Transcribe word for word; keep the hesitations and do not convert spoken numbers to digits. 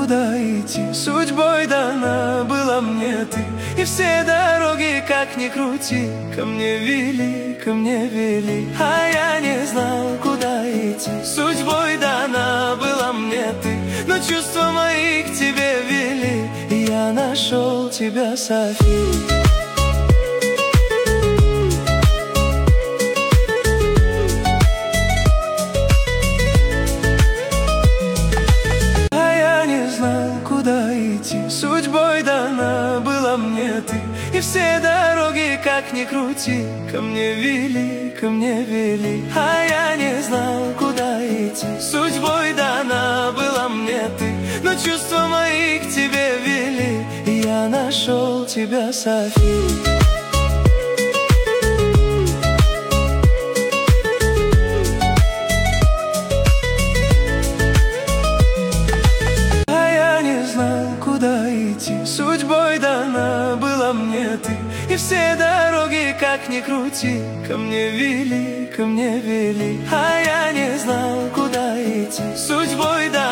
куда идти. Судьбой дана была мне ты, и все дороги, как ни крути, ко мне вели, ко мне вели, а я не знал, куда идти. Судьбой дана была мне ты, но чувства мои к тебе вели, и я нашел тебя, Софи. Судьбой дана была мне ты, и все дороги, как ни крути, ко мне вели, ко мне вели, а я не знал, куда идти. Судьбой дана была мне ты, но чувства мои к тебе вели, и я нашел тебя, Софи. Судьбой дана была мне ты, и все дороги, как ни крути, ко мне вели, ко мне вели, а я не знал, куда идти. Судьбой дана